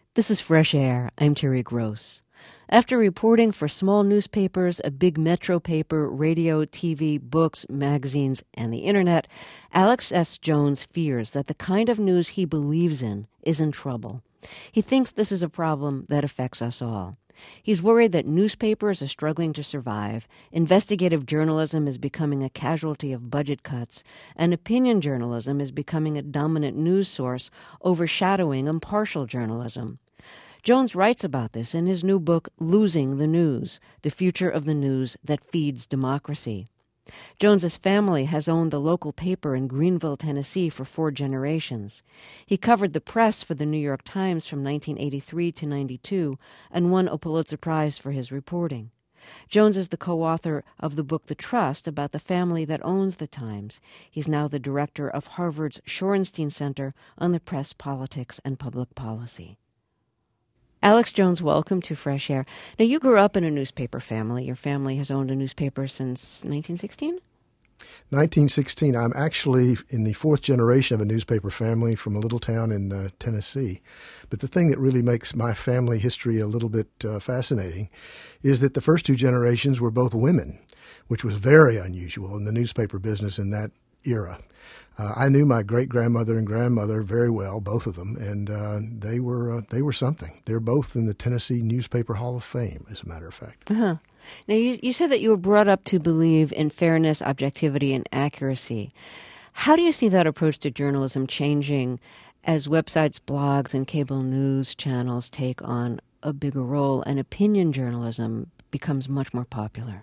This is Fresh Air. I'm Terry Gross. After reporting for small newspapers, a big metro paper, radio, TV, books, magazines, and the internet, Alex S. Jones fears that the kind of news he believes in is in trouble. He thinks this is a problem that affects us all. He's worried that newspapers are struggling to survive, investigative journalism is becoming a casualty of budget cuts, and opinion journalism is becoming a dominant news source, overshadowing impartial journalism. Jones writes about this in his new book, Losing the News, The Future of the News That Feeds Democracy. Jones's family has owned the local paper in Greenville, Tennessee for 4 generations. He covered the press for the New York Times from 1983 to 92 and won a Pulitzer Prize for his reporting. Jones is the co-author of the book The Trust about the family that owns the Times. He's now the director of Harvard's Shorenstein Center on the Press, Politics, and Public Policy. Alex Jones, welcome to Fresh Air. Now, you grew up in a newspaper family. Your family has owned a newspaper since 1916? 1916. I'm actually in the 4th generation of a newspaper family from a little town in Tennessee. But the thing that really makes my family history a little bit fascinating is that the first 2 generations were both women, which was very unusual in the newspaper business in that era. I knew my great-grandmother and grandmother very well, both of them, and they were something. They're both in the Tennessee Newspaper Hall of Fame, as a matter of fact. Uh-huh. Now, you said that you were brought up to believe in fairness, objectivity, and accuracy. How do you see that approach to journalism changing as websites, blogs, and cable news channels take on a bigger role and opinion journalism becomes much more popular?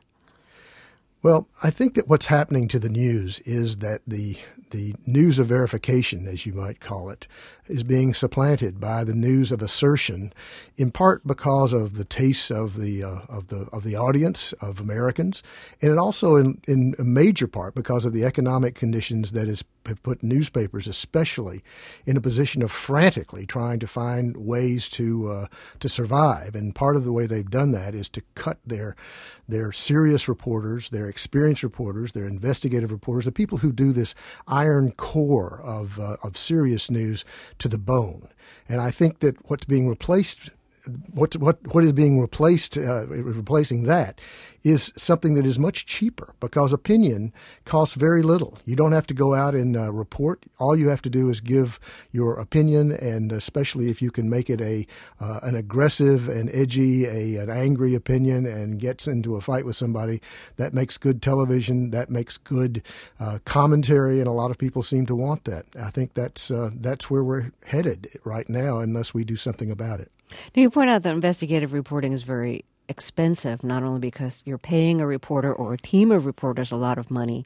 Well, I think that what's happening to the news is that the news of verification, as you might call it, is being supplanted by the news of assertion, in part because of the tastes of the audience of Americans, and also in a major part because of the economic conditions that have put newspapers, especially, in a position of frantically trying to find ways to survive. And part of the way they've done that is to cut their serious reporters, their experienced reporters, their investigative reporters, the people who do this iron core of serious news to the bone. And I think that what's being replaced, what is being replaced, replacing that, is something that is much cheaper because opinion costs very little. You don't have to go out and report. All you have to do is give your opinion, and especially if you can make it an aggressive and edgy, an angry opinion, and gets into a fight with somebody, that makes good television. That makes good commentary, and a lot of people seem to want that. I think that's where we're headed right now, unless we do something about it. Now, you point out that investigative reporting is very expensive, not only because you're paying a reporter or a team of reporters a lot of money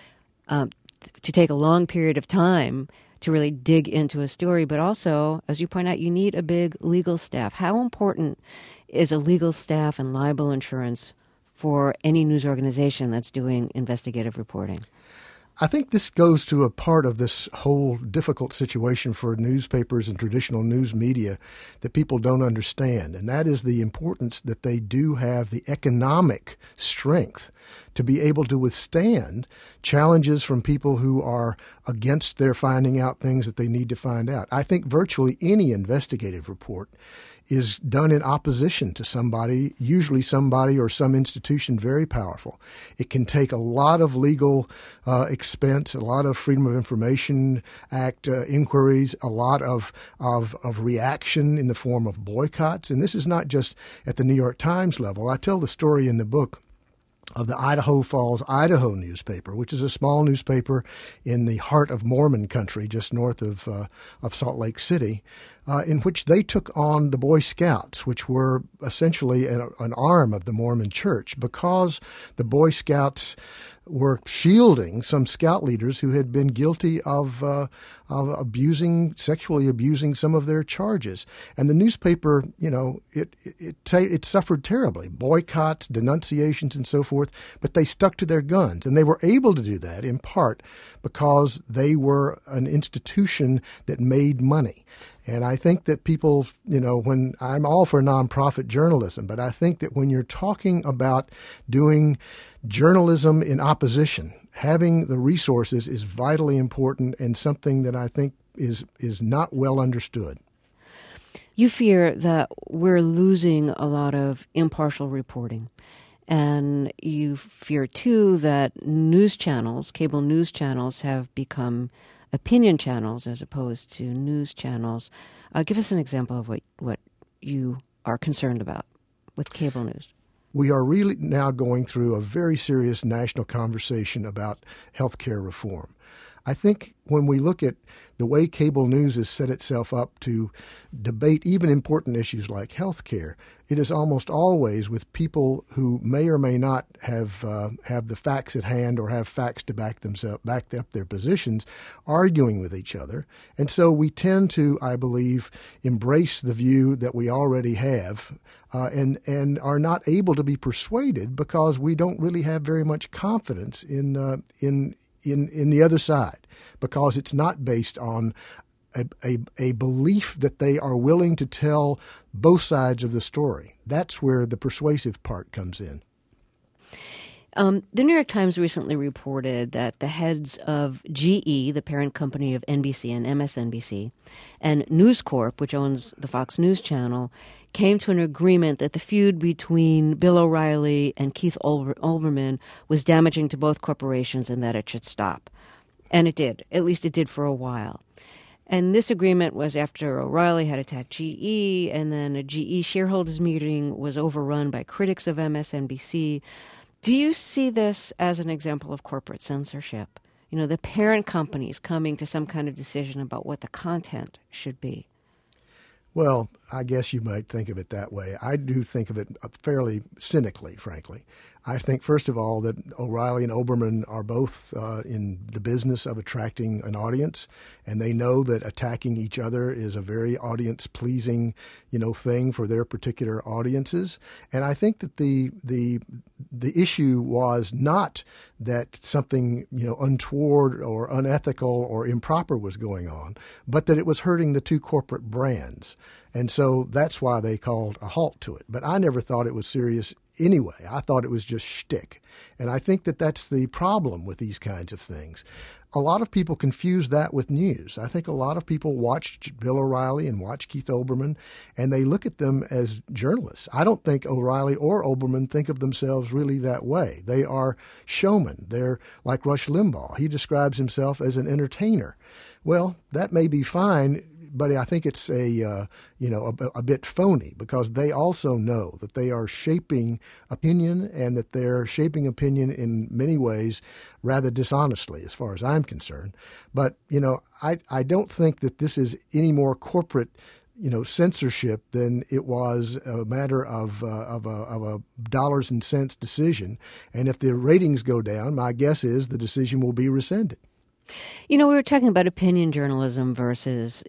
to take a long period of time to really dig into a story, but also, as you point out, you need a big legal staff. How important is a legal staff and libel insurance for any news organization that's doing investigative reporting? I think this goes to a part of this whole difficult situation for newspapers and traditional news media that people don't understand, and that is the importance that they do have the economic strength to be able to withstand challenges from people who are against their finding out things that they need to find out. I think virtually any investigative report is done in opposition to somebody, usually somebody or some institution very powerful. It can take a lot of legal expense, a lot of Freedom of Information Act inquiries, a lot of reaction in the form of boycotts. And this is not just at the New York Times level. I tell the story in the book of the Idaho Falls, Idaho newspaper, which is a small newspaper in the heart of Mormon country, just north of Salt Lake City, in which they took on the Boy Scouts, which were essentially an arm of the Mormon Church, because the Boy Scouts were shielding some scout leaders who had been guilty of sexually abusing some of their charges. And the newspaper, it suffered terribly, boycotts, denunciations, and so forth, but they stuck to their guns. And they were able to do that in part because they were an institution that made money. And I think that people, when I'm all for nonprofit journalism, but I think that when you're talking about doing journalism in opposition, having the resources is vitally important and something that I think is not well understood. You fear that we're losing a lot of impartial reporting. And you fear, too, that news channels, cable news channels, have become opinion channels as opposed to news channels. Give us an example of what you are concerned about with cable news. We are really now going through a very serious national conversation about healthcare reform. I think when we look at the way cable news has set itself up to debate even important issues like health care, it is almost always with people who may or may not have the facts at hand or have facts to back up their positions, arguing with each other. And so we tend to, I believe, embrace the view that we already have and are not able to be persuaded because we don't really have very much confidence in the other side, because it's not based on a belief that they are willing to tell both sides of the story. That's where the persuasive part comes in. The New York Times recently reported that the heads of GE, the parent company of NBC and MSNBC, and News Corp, which owns the Fox News Channel, came to an agreement that the feud between Bill O'Reilly and Keith Olbermann was damaging to both corporations and that it should stop. And it did. At least it did for a while. And this agreement was after O'Reilly had attacked GE, and then a GE shareholders meeting was overrun by critics of MSNBC. Do you see this as an example of corporate censorship? You know, the parent companies coming to some kind of decision about what the content should be. Well, I guess you might think of it that way. I do think of it fairly cynically, frankly. I think, first of all, that O'Reilly and Olbermann are both in the business of attracting an audience, and they know that attacking each other is a very audience-pleasing, thing for their particular audiences. And I think that the issue was not that something untoward or unethical or improper was going on, but that it was hurting the two corporate brands. And so that's why they called a halt to it. But I never thought it was serious anyway. I thought it was just shtick. And I think that that's the problem with these kinds of things. A lot of people confuse that with news. I think a lot of people watch Bill O'Reilly and watch Keith Olbermann, and they look at them as journalists. I don't think O'Reilly or Olbermann think of themselves really that way. They are showmen. They're like Rush Limbaugh. He describes himself as an entertainer. Well, that may be fine, but I think it's a bit phony, because they also know that they are shaping opinion, and that they're shaping opinion in many ways rather dishonestly, as far as I'm concerned. But I don't think that this is any more corporate censorship than it was a matter of a dollars and cents decision. And if the ratings go down, my guess is the decision will be rescinded. We were talking about opinion journalism versus,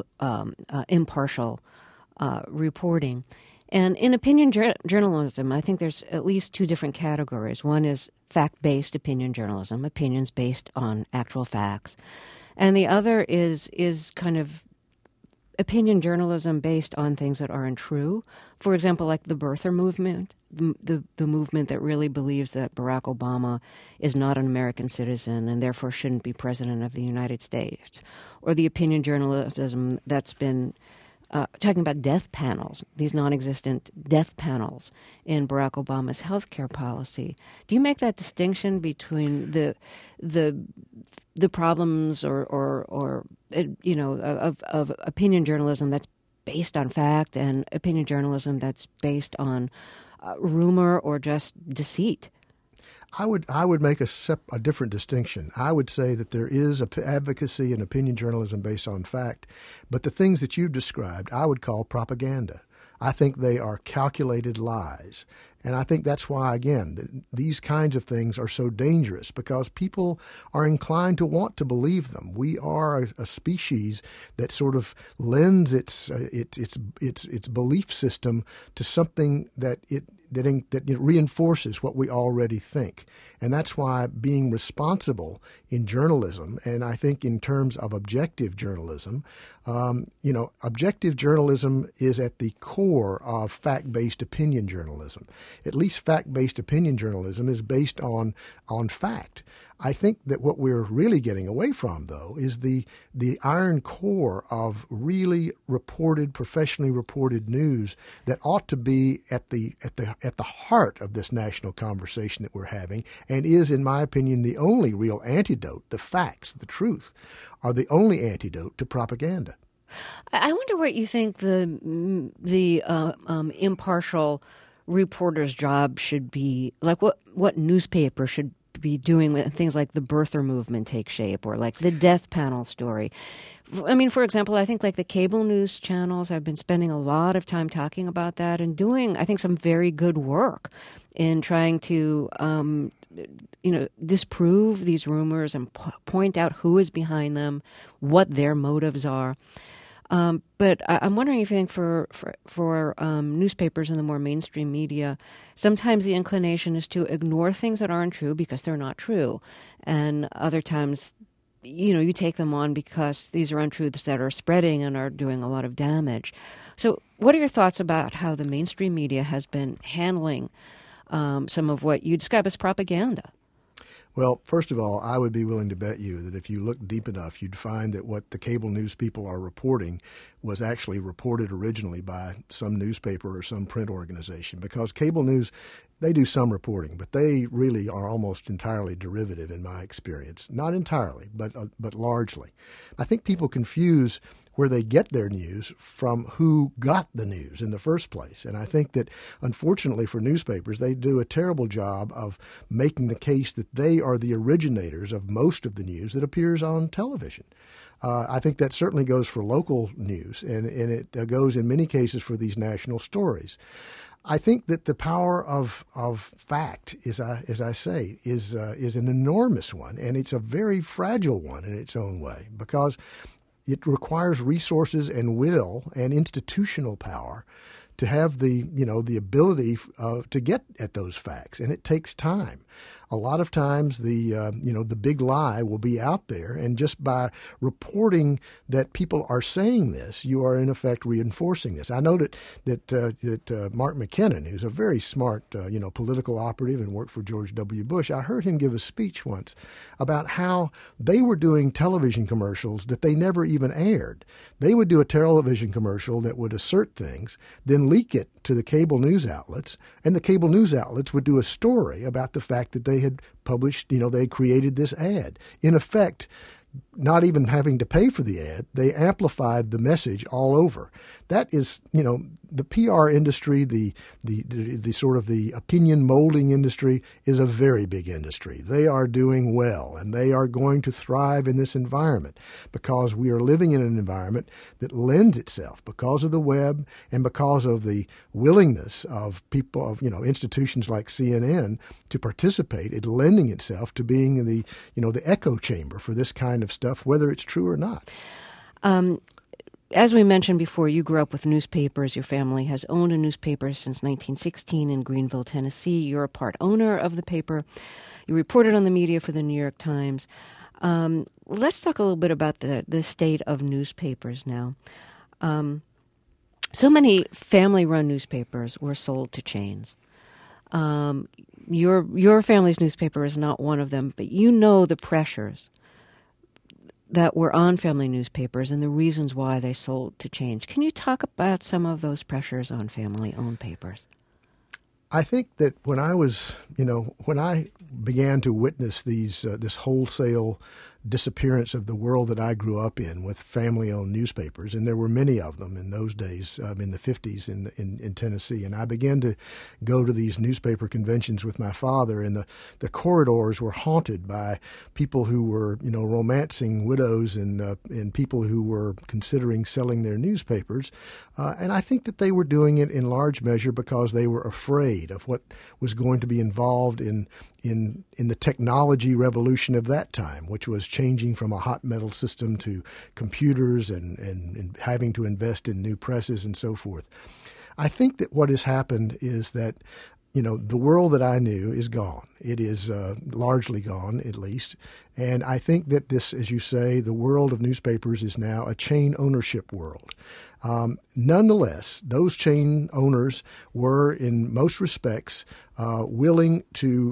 impartial reporting. And in opinion journalism, I think there's at least two different categories. One is fact-based opinion journalism, opinions based on actual facts. And the other is kind of opinion journalism based on things that aren't true. For example, like the birther movement, the movement that really believes that Barack Obama is not an American citizen and therefore shouldn't be president of the United States. Or the opinion journalism that's been talking about death panels, these non-existent death panels in Barack Obama's health care policy. Do you make that distinction between the problems of opinion journalism that's based on fact and opinion journalism that's based on rumor or just deceit? I would make a different distinction. I would say that there is advocacy and opinion journalism based on fact, but the things that you've described I would call propaganda. I think they are calculated lies. And I think that's why, again, these kinds of things are so dangerous, because people are inclined to want to believe them. We are a species that sort of lends its belief system to something that it reinforces what we already think. And that's why being responsible in journalism, and I think in terms of objective journalism, objective journalism is at the core of fact-based opinion journalism. At least fact-based opinion journalism is based on fact. I think that what we're really getting away from, though, is the iron core of really reported, professionally reported news that ought to be at the heart of this national conversation that we're having, and is, in my opinion, the only real antidote. The facts, the truth, are the only antidote to propaganda. I wonder what you think the impartial reporter's job should be. Like, what newspaper should be doing when things like the birther movement take shape, or like the death panel story. I mean, for example, I think like the cable news channels have been spending a lot of time talking about that and doing, I think, some very good work in trying to, disprove these rumors and point out who is behind them, what their motives are. But I'm wondering if you think for newspapers and the more mainstream media, sometimes the inclination is to ignore things that aren't true because they're not true. And other times, you take them on because these are untruths that are spreading and are doing a lot of damage. So what are your thoughts about how the mainstream media has been handling some of what you describe as propaganda? Well, first of all, I would be willing to bet you that if you look deep enough, you'd find that what the cable news people are reporting was actually reported originally by some newspaper or some print organization. Because cable news, they do some reporting, but they really are almost entirely derivative in my experience. Not entirely, but largely. I think people confuse where they get their news from who got the news in the first place. And I think that, unfortunately for newspapers, they do a terrible job of making the case that they are the originators of most of the news that appears on television. I think that certainly goes for local news, and it goes in many cases for these national stories. I think that the power of fact, as I say, is an enormous one, and it's a very fragile one in its own way, because it requires resources and will and institutional power to have the ability to get at those facts, and it takes time. A lot of times the big lie will be out there, and just by reporting that people are saying this, you are in effect reinforcing this. I know that Mark McKinnon, who's a very smart political operative and worked for George W. Bush, I heard him give a speech once about how they were doing television commercials that they never even aired. They would do a television commercial that would assert things, then leak it to the cable news outlets, and the cable news outlets would do a story about the fact that they had published, they had created this ad. In effect, not even having to pay for the ad, they amplified the message all over. That is, the PR industry, the sort of the opinion molding industry is a very big industry. They are doing well, and they are going to thrive in this environment because we are living in an environment that lends itself, because of the web and because of the willingness of people, of institutions like CNN to participate in lending itself to being the echo chamber for this kind of stuff, whether it's true or not. As we mentioned before, you grew up with newspapers. Your family has owned a newspaper since 1916 in Greenville, Tennessee. You're a part owner of the paper. You reported on the media for the New York Times. Let's talk a little bit about the state of newspapers now. So many family-run newspapers were sold to chains. Your family's newspaper is not one of them, but you know the pressures that were on family newspapers and the reasons why they sold to chains. Can you talk about some of those pressures on family-owned papers? I think that when I began to witness this wholesale disappearance of the world that I grew up in with family-owned newspapers, and there were many of them in those days, in the 50s in Tennessee, and I began to go to these newspaper conventions with my father, and the corridors were haunted by people who were romancing widows and people who were considering selling their newspapers, and I think that they were doing it in large measure because they were afraid of what was going to be involved in the technology revolution of that time, which was changing from a hot metal system to computers and having to invest in new presses and so forth. I think that what has happened is that the world that I knew is gone. It is largely gone, at least. And I think that this, as you say, the world of newspapers is now a chain ownership world. Nonetheless, those chain owners were, in most respects, willing to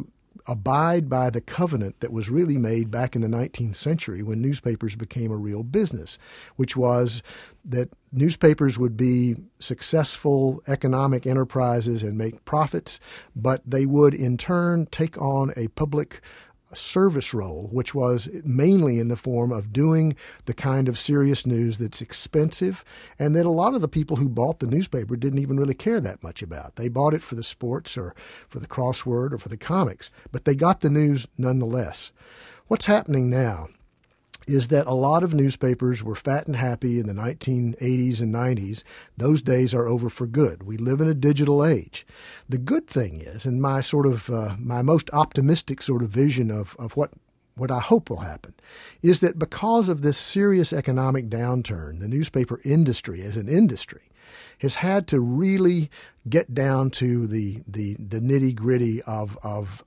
abide by the covenant that was really made back in the 19th century when newspapers became a real business, which was that newspapers would be successful economic enterprises and make profits, but they would in turn take on a public service role, which was mainly in the form of doing the kind of serious news that's expensive and that a lot of the people who bought the newspaper didn't even really care that much about. They bought it for the sports or for the crossword or for the comics, but they got the news nonetheless. What's happening now is that a lot of newspapers were fat and happy in the 1980s and 90s. Those days are over for good. We live in a digital age. The good thing is, and my my most optimistic sort of vision of what I hope will happen, is that because of this serious economic downturn, the newspaper industry as an industry has had to really get down to the nitty-gritty of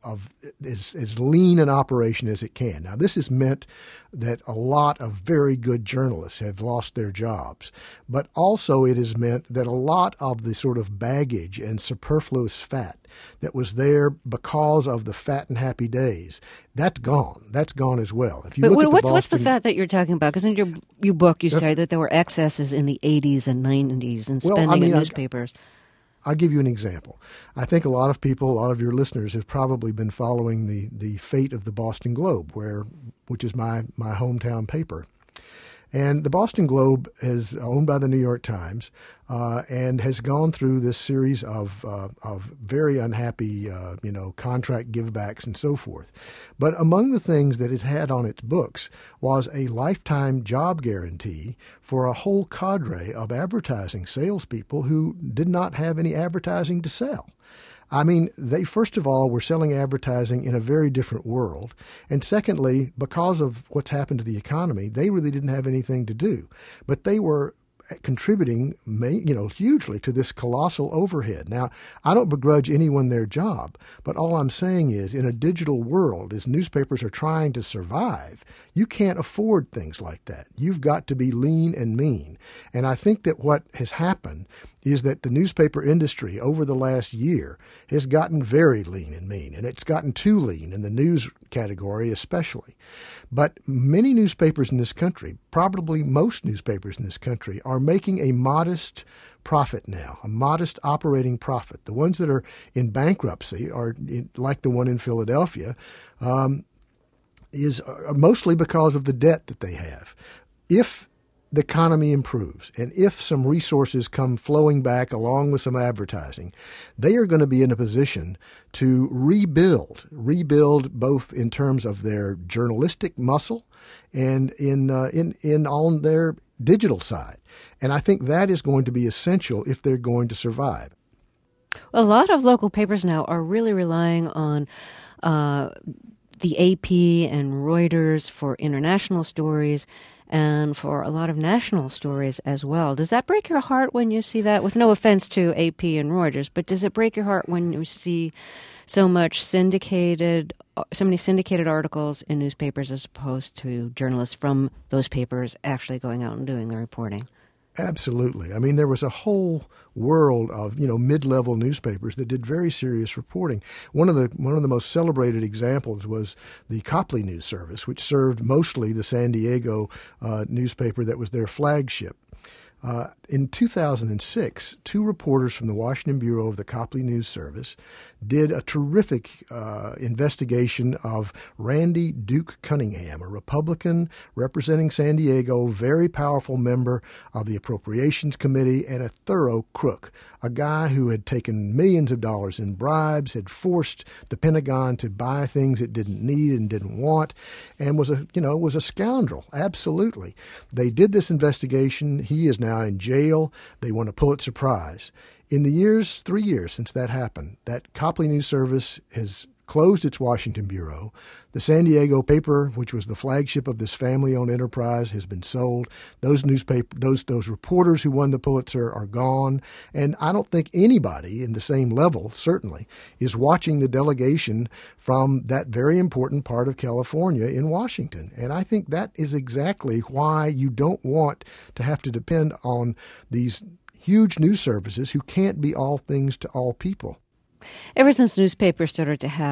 as lean an operation as it can. Now, this has meant that a lot of very good journalists have lost their jobs, but also it has meant that a lot of the sort of baggage and superfluous fat that was there because of the fat and happy days, that's gone. That's gone as well. If you but look at what's the fat that you're talking about? Because in your book you say that there were excesses in the 80s and 90s in spending in newspapers. I'll give you an example. I think a lot of people, a lot of your listeners have probably been following the fate of the Boston Globe, which is my hometown paper. And the Boston Globe is owned by the New York Times and has gone through this series of very unhappy, contract givebacks and so forth. But among the things that it had on its books was a lifetime job guarantee for a whole cadre of advertising salespeople who did not have any advertising to sell. I mean, they, first of all, were selling advertising in a very different world. And secondly, because of what's happened to the economy, they really didn't have anything to do. But they were contributing, hugely to this colossal overhead. Now, I don't begrudge anyone their job, but all I'm saying is in a digital world, as newspapers are trying to survive, you can't afford things like that. You've got to be lean and mean. And I think that what has happened is that the newspaper industry over the last year has gotten very lean and mean, and it's gotten too lean in the news category especially. But many newspapers in this country, probably most newspapers in this country, are making a modest profit now, a modest operating profit. The ones that are in bankruptcy, are like the one in Philadelphia, is mostly because of the debt that they have. If the economy improves, and if some resources come flowing back along with some advertising, they are going to be in a position to rebuild both in terms of their journalistic muscle and in on their digital side. And I think that is going to be essential if they're going to survive. A lot of local papers now are really relying on the AP and Reuters for international stories and for a lot of national stories as well. Does that break your heart when you see that? With no offense to AP and Reuters, but does it break your heart when you see so many syndicated articles in newspapers as opposed to journalists from those papers actually going out and doing the reporting? Absolutely. I mean, there was a whole world of, mid-level newspapers that did very serious reporting. One of the most celebrated examples was the Copley News Service, which served mostly the San Diego newspaper that was their flagship. In 2006, two reporters from the Washington Bureau of the Copley News Service did a terrific investigation of Randy Duke Cunningham, a Republican representing San Diego, very powerful member of the Appropriations Committee and a thorough crook, a guy who had taken millions of dollars in bribes, had forced the Pentagon to buy things it didn't need and didn't want, and was a scoundrel, absolutely. They did this investigation. He is now in jail. They won a Pulitzer Prize. In the 3 years since that happened, that Copley News Service has closed its Washington bureau. The San Diego paper, which was the flagship of this family-owned enterprise, has been sold. Those reporters who won the Pulitzer are gone. And I don't think anybody in the same level, certainly, is watching the delegation from that very important part of California in Washington. And I think that is exactly why you don't want to have to depend on these huge news services who can't be all things to all people. Ever since newspapers started to have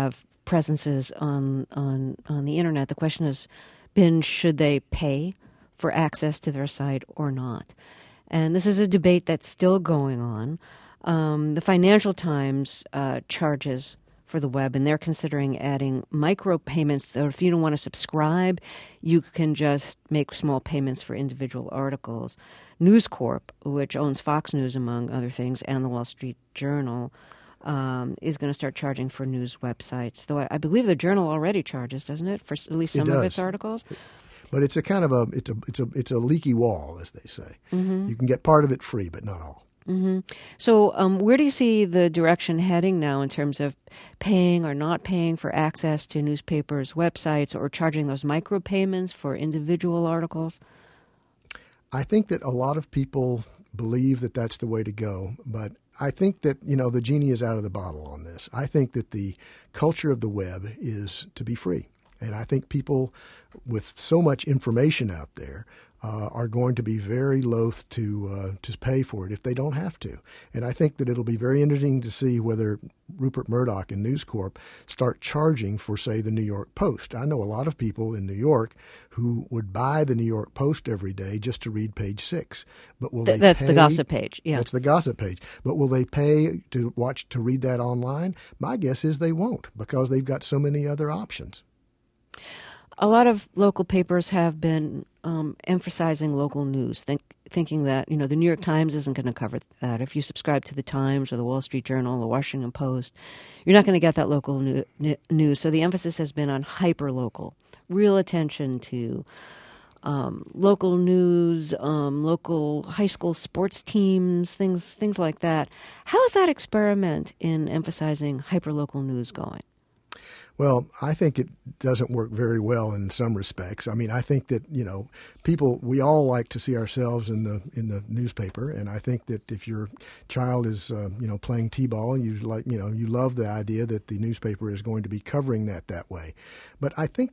presences on the internet. The question has been, should they pay for access to their site or not? And this is a debate that's still going on. The Financial Times charges for the web, and they're considering adding micropayments. So if you don't want to subscribe, you can just make small payments for individual articles. News Corp, which owns Fox News, among other things, and the Wall Street Journal, is going to start charging for news websites. Though I believe the Journal already charges, doesn't it, for at least some of its articles? But it's a kind of it's a leaky wall, as they say. Mm-hmm. You can get part of it free, but not all. Mm-hmm. So where do you see the direction heading now in terms of paying or not paying for access to newspapers' websites, or charging those micropayments for individual articles? I think that a lot of people believe that that's the way to go, but I think that, the genie is out of the bottle on this. I think that the culture of the web is to be free. And I think people with so much information out there are going to be very loath to pay for it if they don't have to. And I think that it'll be very interesting to see whether Rupert Murdoch and News Corp start charging for, say, the New York Post. I know a lot of people in New York who would buy the New York Post every day just to read page 6. But will they That's pay? The gossip page. Yeah, that's the gossip page. But will they pay to read that online? My guess is they won't, because they've got so many other options. A lot of local papers have been emphasizing local news, thinking that, the New York Times isn't going to cover that. If you subscribe to the Times or the Wall Street Journal or the Washington Post, you're not going to get that local news. So the emphasis has been on hyper-local, real attention to local news, local high school sports teams, things like that. How is that experiment in emphasizing hyper-local news going? Well, I think it doesn't work very well in some respects. I mean, I think that, people, we all like to see ourselves in the newspaper, and I think that if your child is, playing t-ball, you love the idea that the newspaper is going to be covering that way. But I think,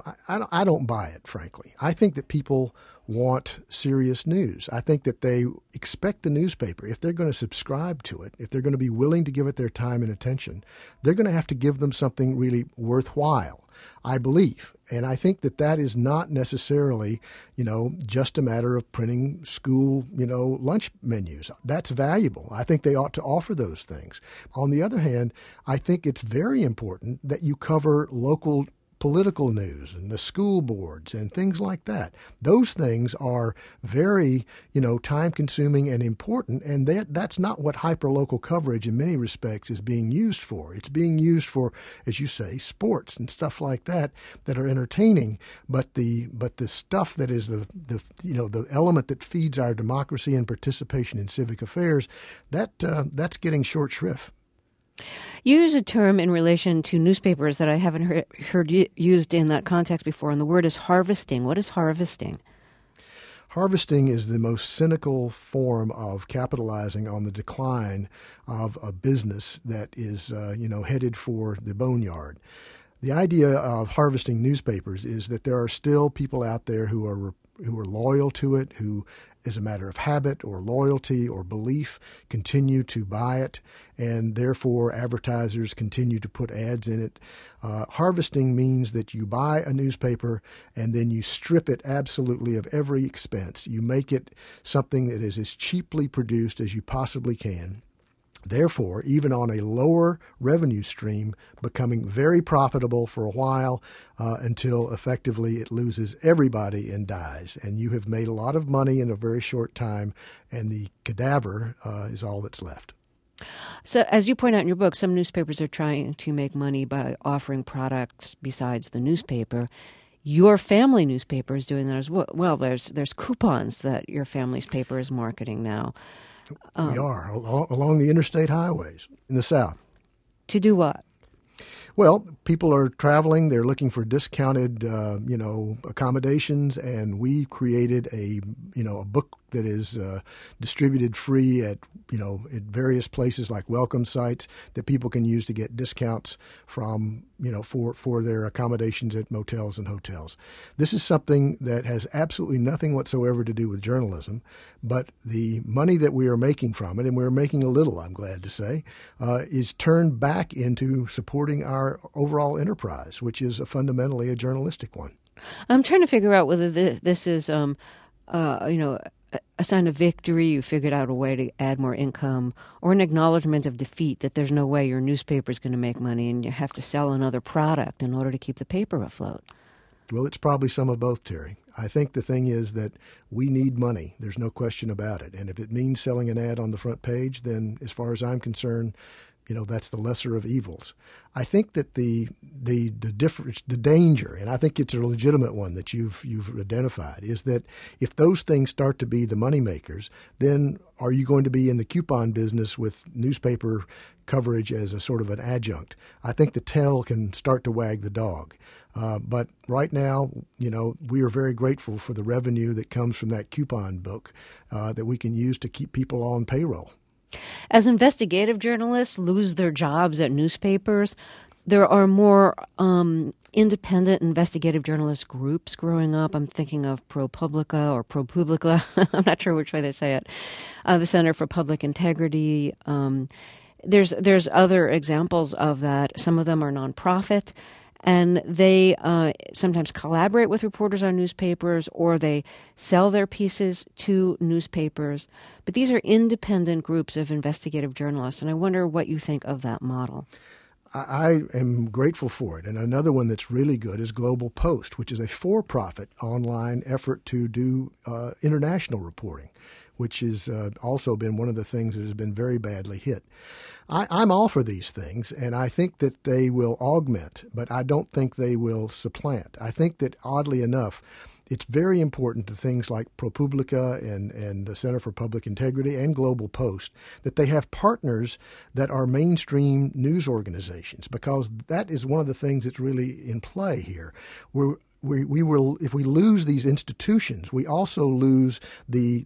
I don't buy it, frankly. I think that people want serious news. I think that they expect the newspaper, if they're going to subscribe to it, if they're going to be willing to give it their time and attention, they're going to have to give them something really worthwhile, I believe. And I think that is not necessarily, just a matter of printing school, lunch menus. That's valuable. I think they ought to offer those things. On the other hand, I think it's very important that you cover local political news and the school boards and things like that. Those things are very, time-consuming and important, and that's not what hyperlocal coverage in many respects is being used for. It's being used for, as you say, sports and stuff like that are entertaining, but the stuff that is the element that feeds our democracy and participation in civic affairs, that's getting short shrift. You use a term in relation to newspapers that I haven't heard used in that context before, and the word is harvesting. What is harvesting? Harvesting is the most cynical form of capitalizing on the decline of a business that is, headed for the boneyard. The idea of harvesting newspapers is that there are still people out there who are loyal to it, who, as a matter of habit or loyalty or belief, continue to buy it, and therefore advertisers continue to put ads in it. Harvesting means that you buy a newspaper and then you strip it absolutely of every expense. You make it something that is as cheaply produced as you possibly can. Therefore, even on a lower revenue stream, becoming very profitable for a while until effectively it loses everybody and dies. And you have made a lot of money in a very short time, and the cadaver is all that's left. So, as you point out in your book, some newspapers are trying to make money by offering products besides the newspaper. Your family newspaper is doing that as well. There's coupons that your family's paper is marketing now. We are, along the interstate highways in the South. To do what? Well, people are traveling. They're looking for discounted, accommodations, and we created a book that is distributed free at at various places like welcome sites that people can use to get discounts from, for their accommodations at motels and hotels. This is something that has absolutely nothing whatsoever to do with journalism, but the money that we are making from it, and we're making a little, I'm glad to say, is turned back into supporting our overall enterprise, which is fundamentally a journalistic one. I'm trying to figure out whether this is, a sign of victory, you figured out a way to add more income, or an acknowledgement of defeat, that there's no way your newspaper is going to make money and you have to sell another product in order to keep the paper afloat. Well, it's probably some of both, Terry. I think the thing is that we need money. There's no question about it. And if it means selling an ad on the front page, then as far as I'm concerned, that's the lesser of evils. I think that the difference, the danger, and I think it's a legitimate one that you've identified, is that if those things start to be the money makers, then are you going to be in the coupon business with newspaper coverage as a sort of an adjunct? I think the tail can start to wag the dog. But right now, we are very grateful for the revenue that comes from that coupon book that we can use to keep people on payroll. As investigative journalists lose their jobs at newspapers, there are more independent investigative journalist groups growing up. I'm thinking of ProPublica or ProPublica. I'm not sure which way they say it. The Center for Public Integrity. There's other examples of that. Some of them are nonprofit, and they sometimes collaborate with reporters on newspapers, or they sell their pieces to newspapers. But these are independent groups of investigative journalists, and I wonder what you think of that model. I am grateful for it. And another one that's really good is Global Post, which is a for-profit online effort to do international reporting, which has also been one of the things that has been very badly hit. I'm all for these things, and I think that they will augment, but I don't think they will supplant. I think that, oddly enough, it's very important to things like ProPublica and the Center for Public Integrity and Global Post that they have partners that are mainstream news organizations, because that is one of the things that's really in play here. We will, if we lose these institutions, we also lose the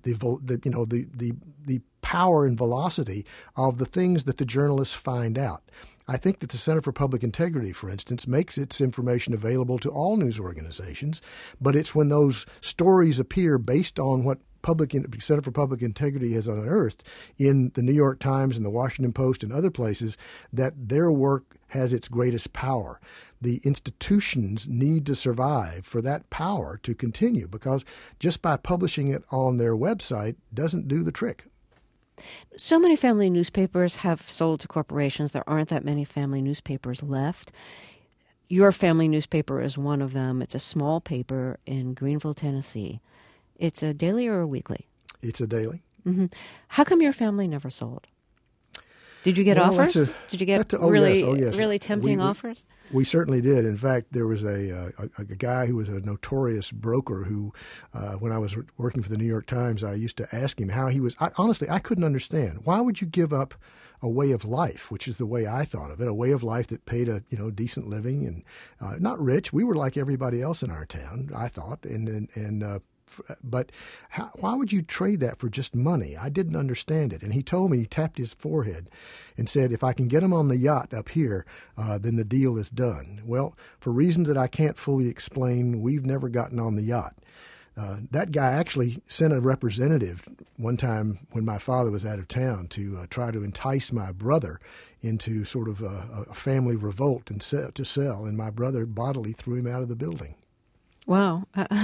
power and velocity of the things that the journalists find out. I think that the Center for Public Integrity, for instance, makes its information available to all news organizations, but it's when those stories appear based on what Center for Public Integrity has unearthed in the New York Times and the Washington Post and other places that their work has its greatest power. The institutions need to survive for that power to continue, because just by publishing it on their website doesn't do the trick. So many family newspapers have sold to corporations. There aren't that many family newspapers left. Your family newspaper is one of them. It's a small paper in Greenville, Tennessee. It's a daily or a weekly? It's a daily. Mm-hmm. How come your family never sold? Did you get offers? Did you get really tempting offers? We certainly did. In fact, there was a guy who was a notorious broker who, when I was working for the New York Times, I used to ask him how he was. Honestly, I couldn't understand. Why would you give up a way of life, which is the way I thought of it, a way of life that paid a decent living and not rich. We were like everybody else in our town, I thought, but why would you trade that for just money? I didn't understand it. And he told me, he tapped his forehead and said, if I can get him on the yacht up here, then the deal is done. Well, for reasons that I can't fully explain, we've never gotten on the yacht. That guy actually sent a representative one time when my father was out of town to try to entice my brother into sort of a family revolt and to sell. And my brother bodily threw him out of the building. Wow.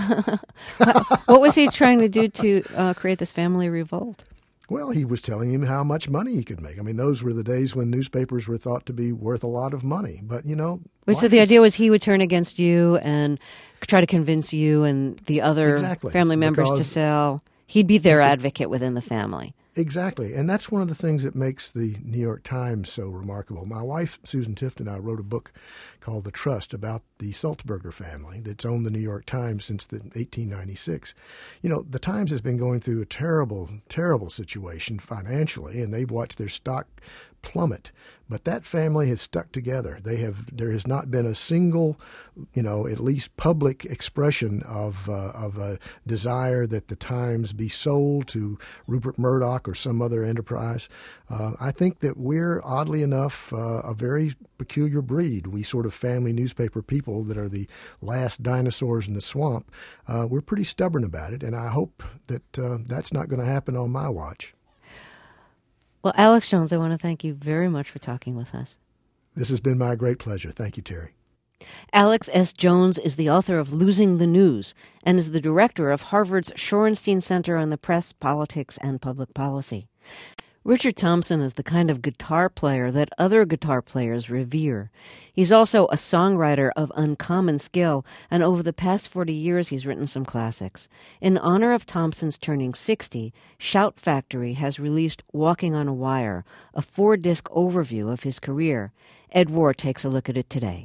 What was he trying to do to create this family revolt? Well, he was telling him how much money he could make. I mean, those were the days when newspapers were thought to be worth a lot of money. But, so the idea was he would turn against you and try to convince you and the other family members to sell. He'd be their advocate within the family. Exactly. And that's one of the things that makes the New York Times so remarkable. My wife, Susan Tifton, and I wrote a book called The Trust about the Sulzberger family that's owned the New York Times since 1896. The Times has been going through a terrible, terrible situation financially, and they've watched their stock plummet. But that family has stuck together. There has not been a single, at least public expression of a desire that the Times be sold to Rupert Murdoch or some other enterprise. I think that we're, oddly enough, a very peculiar breed. We sort of family newspaper people that are the last dinosaurs in the swamp. We're pretty stubborn about it, and I hope that that's not going to happen on my watch. Well, Alex Jones, I want to thank you very much for talking with us. This has been my great pleasure. Thank you, Terry. Alex S. Jones is the author of Losing the News and is the director of Harvard's Shorenstein Center on the Press, Politics, and Public Policy. Richard Thompson is the kind of guitar player that other guitar players revere. He's also a songwriter of uncommon skill, and over the past 40 years he's written some classics. In honor of Thompson's turning 60, Shout Factory has released Walking on a Wire, a 4-disc overview of his career. Ed War takes a look at it today.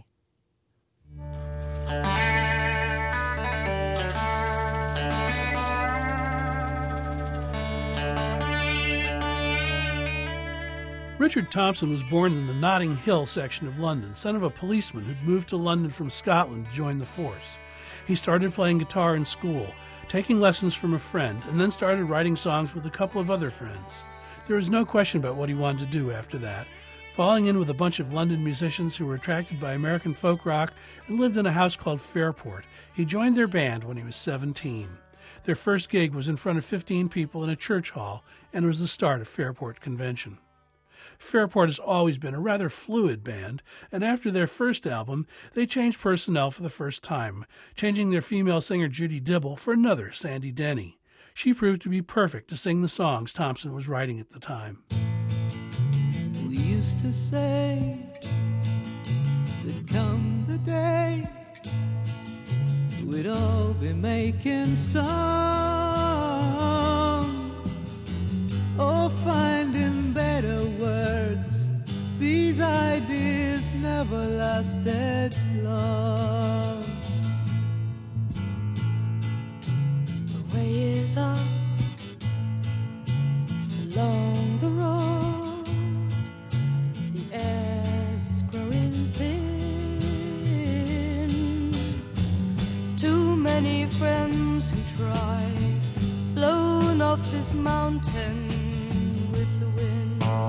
Richard Thompson was born in the Notting Hill section of London, son of a policeman who'd moved to London from Scotland to join the force. He started playing guitar in school, taking lessons from a friend, and then started writing songs with a couple of other friends. There was no question about what he wanted to do after that. Falling in with a bunch of London musicians who were attracted by American folk rock and lived in a house called Fairport, he joined their band when he was 17. Their first gig was in front of 15 people in a church hall, and it was the start of Fairport Convention. Fairport has always been a rather fluid band, and after their first album, they changed personnel for the first time, changing their female singer Judy Dibble for another, Sandy Denny. She proved to be perfect to sing the songs Thompson was writing at the time. We used to say there'd come the day we'd all be making songs, or finding better words. These ideas never lasted long. The way is up along the road, the air is growing thin. Too many friends who tried, blown off this mountain with the wind.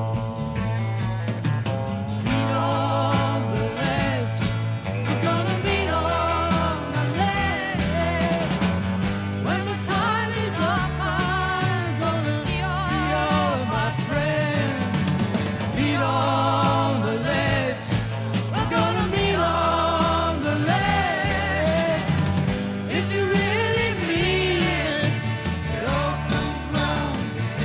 Meet on the ledge, we're gonna meet on the ledge. When the time is up, I'm gonna see all my friends. Meet on the ledge, we're gonna meet on the ledge. If you really mean it, it all comes round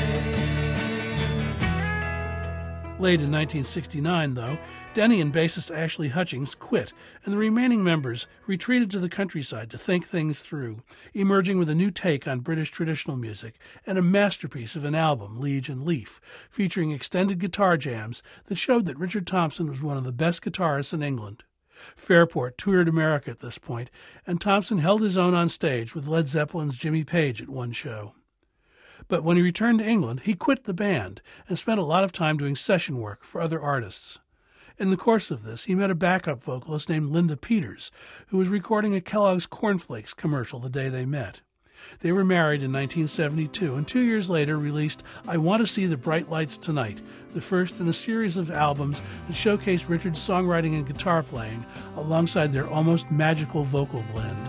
again. Late in 1969, though, Denny and bassist Ashley Hutchings quit, and the remaining members retreated to the countryside to think things through, emerging with a new take on British traditional music and a masterpiece of an album, Liege and Leaf, featuring extended guitar jams that showed that Richard Thompson was one of the best guitarists in England. Fairport toured America at this point, and Thompson held his own on stage with Led Zeppelin's Jimmy Page at one show. But when he returned to England, he quit the band and spent a lot of time doing session work for other artists. In the course of this, he met a backup vocalist named Linda Peters, who was recording a Kellogg's Cornflakes commercial the day they met. They were married in 1972, and 2 years later released I Want to See the Bright Lights Tonight, the first in a series of albums that showcased Richard's songwriting and guitar playing alongside their almost magical vocal blend.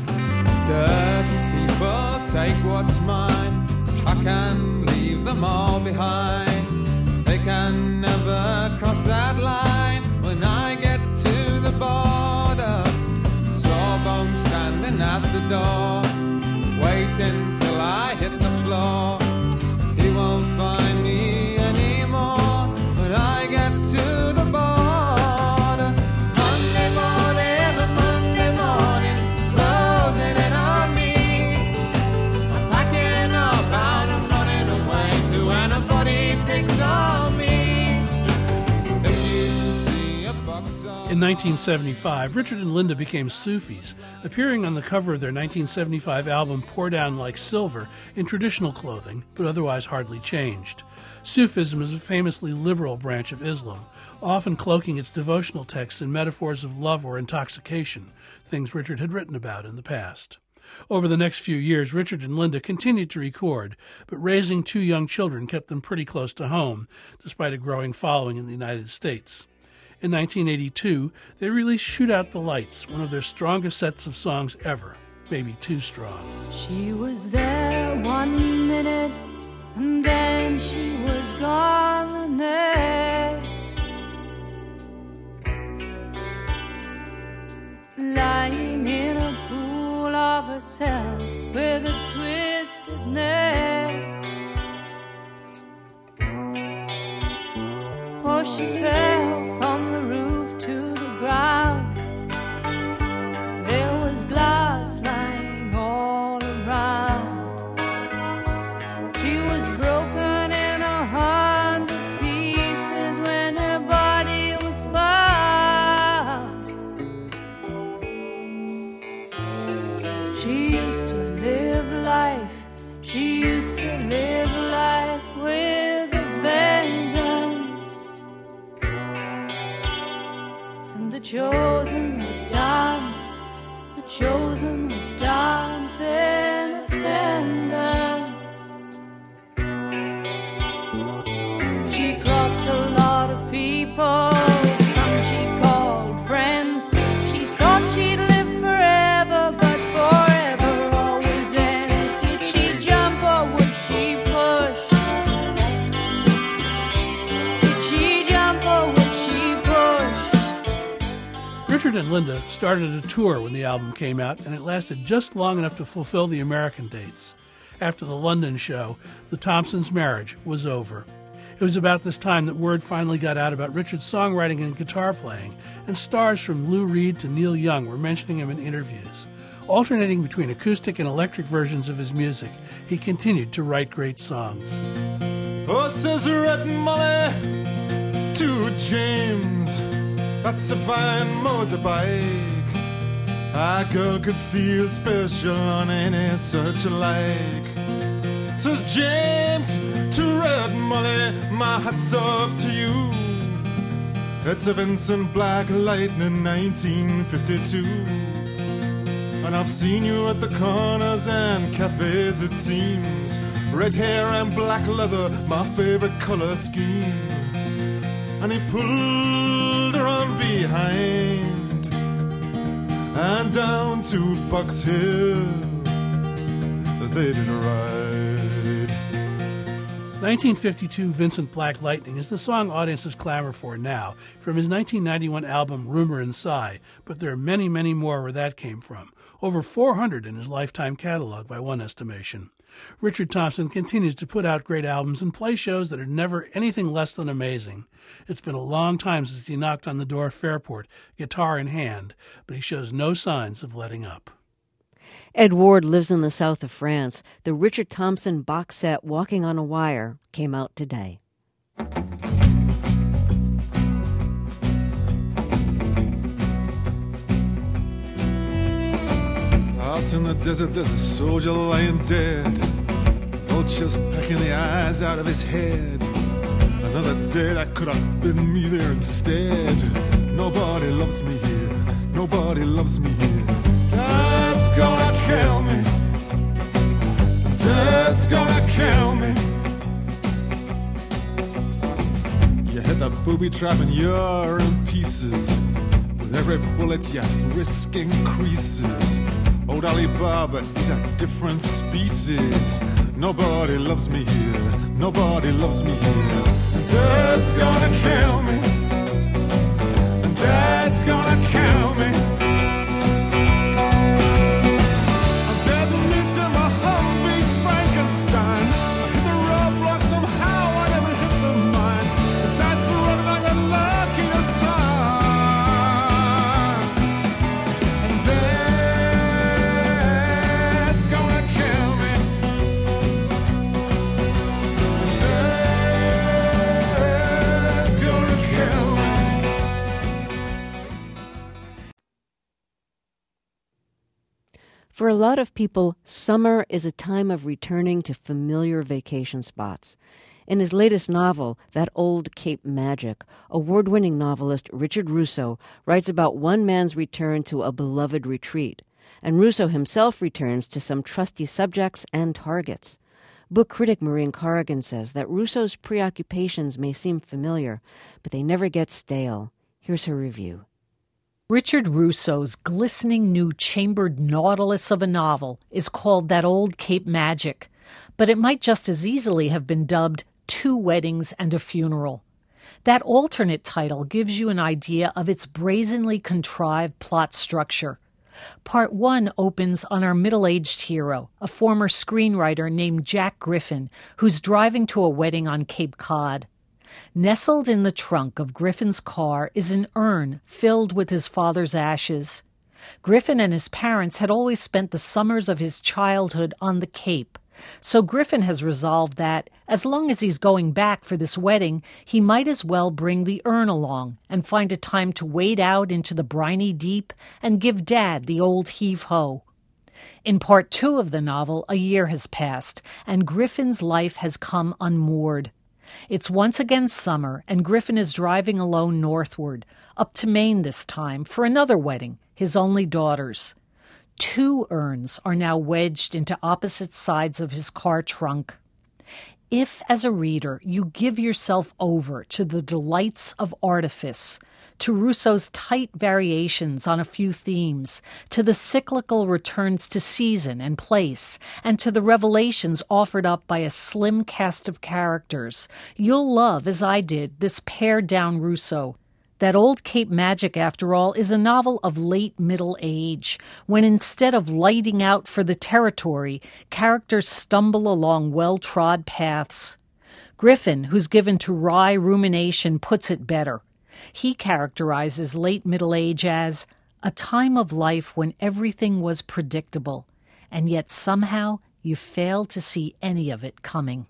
Dirty people take what's mine, I can leave them all behind. They can never cross that line when I get to the border. Sawbones standing at the door, waiting till I hit the floor. He won't find me anymore when I get to the border. Monday morning, closing in on me. I'm packing up and I'm running away to anybody picks on me. If you see a box on In 1975, Richard and Linda became Sufis, appearing on the cover of their 1975 album Pour Down Like Silver in traditional clothing, but otherwise hardly changed. Sufism is a famously liberal branch of Islam, often cloaking its devotional texts in metaphors of love or intoxication, things Richard had written about in the past. Over the next few years, Richard and Linda continued to record, but raising two young children kept them pretty close to home, despite a growing following in the United States. In 1982, they released Shoot Out the Lights, one of their strongest sets of songs ever, maybe too strong. She was there 1 minute, and then she was gone the next. Lying in a pool of herself with a twisted neck. Oh, she fell from the roof to the ground. There was glass lying all around. She was broken in 100 pieces when her body was found. She used to live life. She used to live life with a vengeance. And the chosen would dance. The chosen would dance in attendance. She crossed a lot of people, some she called friends. She thought she'd live forever, but forever always ends. Did she jump or would she push? Did she jump or would she push? Richard and Linda started a tour when the album came out, and it lasted just long enough to fulfill the American dates. After the London show, the Thompsons' marriage was over. It was about this time that word finally got out about Richard's songwriting and guitar playing, and stars from Lou Reed to Neil Young were mentioning him in interviews. Alternating between acoustic and electric versions of his music, he continued to write great songs. Oh, says Red Molly to James, that's a fine motorbike. A girl could feel special on any such like. Says James to Red Molly, my hat's off to you. It's a Vincent Black Lightning 1952. And I've seen you at the corners and cafes, it seems. Red hair and black leather, my favorite color scheme. And he pulled her on behind and down to Box Hill they did ride. 1952 Vincent Black Lightning is the song audiences clamor for now from his 1991 album Rumor and Sigh, but there are many, many more where that came from. Over 400 in his lifetime catalog by one estimation. Richard Thompson continues to put out great albums and play shows that are never anything less than amazing. It's been a long time since he knocked on the door of Fairport, guitar in hand, but he shows no signs of letting up. Ed Ward lives in the south of France. The Richard Thompson box set Walking on a Wire came out today. Out in the desert there's a soldier lying dead, vultures pecking the eyes out of his head. Another day that could have been me there instead. Nobody loves me here, nobody loves me here. Dad's gonna kill me, Dad's gonna kill me. You hit the booby trap and you're in pieces. With every bullet your risk increases. Old Alibaba, he's a different species. Nobody loves me here, nobody loves me here. Dad's gonna kill me, Dad's gonna kill me. I'm dead meat in my Humvee Frankenstein. I hit the roadblock somehow, I never hit the mine. The dice are running like the luckiest time. And Dad's gonna kill me. Dad's gonna For a lot of people, summer is a time of returning to familiar vacation spots. In his latest novel, That Old Cape Magic, award-winning novelist Richard Russo writes about one man's return to a beloved retreat, and Russo himself returns to some trusty subjects and targets. Book critic Maureen Corrigan says that Russo's preoccupations may seem familiar, but they never get stale. Here's her review. Richard Russo's glistening new chambered nautilus of a novel is called That Old Cape Magic, but it might just as easily have been dubbed Two Weddings and a Funeral. That alternate title gives you an idea of its brazenly contrived plot structure. Part 1 opens on our middle-aged hero, a former screenwriter named Jack Griffin, who's driving to a wedding on Cape Cod. Nestled in the trunk of Griffin's car is an urn filled with his father's ashes. Griffin and his parents had always spent the summers of his childhood on the Cape, so Griffin has resolved that, as long as he's going back for this wedding, he might as well bring the urn along and find a time to wade out into the briny deep and give Dad the old heave-ho. In Part 2 of the novel, a year has passed, and Griffin's life has come unmoored. It's once again summer, and Griffin is driving alone northward, up to Maine this time, for another wedding, his only daughter's. 2 urns are now wedged into opposite sides of his car trunk. If, as a reader, you give yourself over to the delights of artifice, to Russo's tight variations on a few themes, to the cyclical returns to season and place, and to the revelations offered up by a slim cast of characters, you'll love, as I did, this pared-down Russo. That Old Cape Magic, after all, is a novel of late middle age, when instead of lighting out for the territory, characters stumble along well-trod paths. Griffin, who's given to wry rumination, puts it better. He characterizes late middle age as a time of life when everything was predictable, and yet somehow you failed to see any of it coming.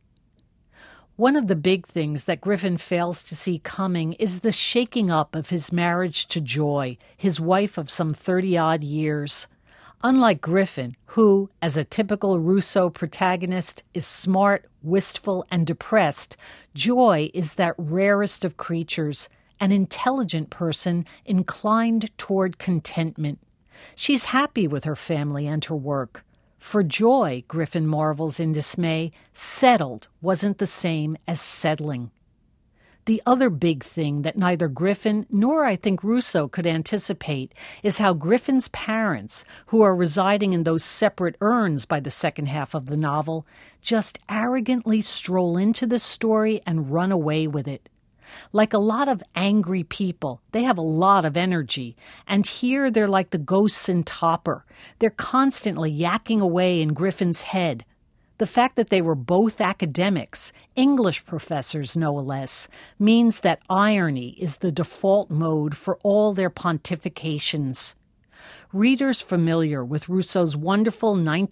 One of the big things that Griffin fails to see coming is the shaking up of his marriage to Joy, his wife of some 30-odd years. Unlike Griffin, who, as a typical Russo protagonist, is smart, wistful, and depressed, Joy is that rarest of creatures, an intelligent person inclined toward contentment. She's happy with her family and her work. For Joy, Griffin marvels in dismay, settled wasn't the same as settling. The other big thing that neither Griffin nor I think Russo could anticipate is how Griffin's parents, who are residing in those separate urns by the second half of the novel, just arrogantly stroll into the story and run away with it. Like a lot of angry people, they have a lot of energy, and here they're like the ghosts in Topper. They're constantly yakking away in Griffin's head. The fact that they were both academics, English professors no less, means that irony is the default mode for all their pontifications. Readers familiar with Russo's wonderful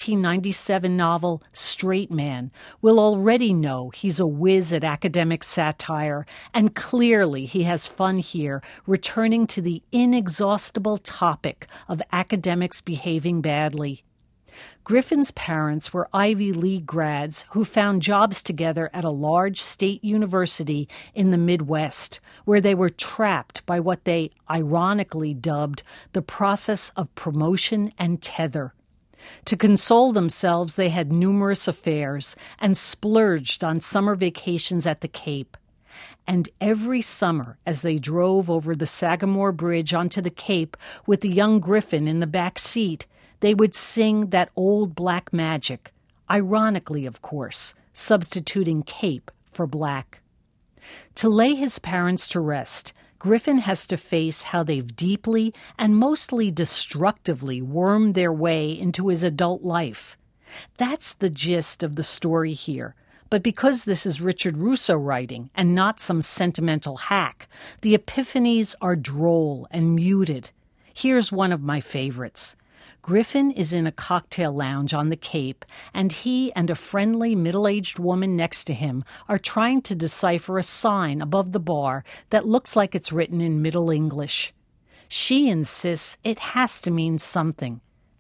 1997 novel, Straight Man, will already know he's a whiz at academic satire, and clearly he has fun here, returning to the inexhaustible topic of academics behaving badly. Griffin's parents were Ivy League grads who found jobs together at a large state university in the Midwest, where they were trapped by what they ironically dubbed the process of promotion and tether. To console themselves, they had numerous affairs and splurged on summer vacations at the Cape. And every summer, as they drove over the Sagamore Bridge onto the Cape with the young Griffin in the back seat, they would sing That Old Black Magic, ironically, of course, substituting Cape for black. To lay his parents to rest, Griffin has to face how they've deeply and mostly destructively wormed their way into his adult life. That's the gist of the story here. But because this is Richard Russo writing and not some sentimental hack, the epiphanies are droll and muted. Here's one of my favorites. Griffin is in a cocktail lounge on the Cape, and he and a friendly middle-aged woman next to him are trying to decipher a sign above the bar that looks like it's written in Middle English. She insists it has to mean something,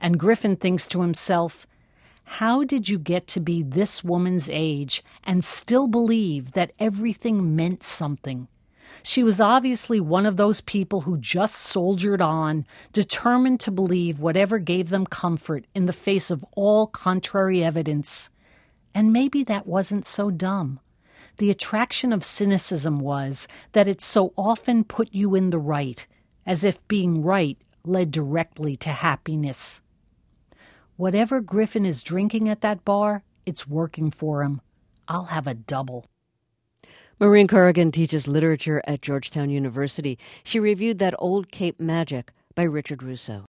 And Griffin thinks to himself, how did you get to be this woman's age and still believe that everything meant something? She was obviously one of those people who just soldiered on, determined to believe whatever gave them comfort in the face of all contrary evidence. And maybe that wasn't so dumb. The attraction of cynicism was that it so often put you in the right, as if being right led directly to happiness. Whatever Griffin is drinking at that bar, it's working for him. I'll have a double. Maureen Corrigan teaches literature at Georgetown University. She reviewed That Old Cape Magic by Richard Russo.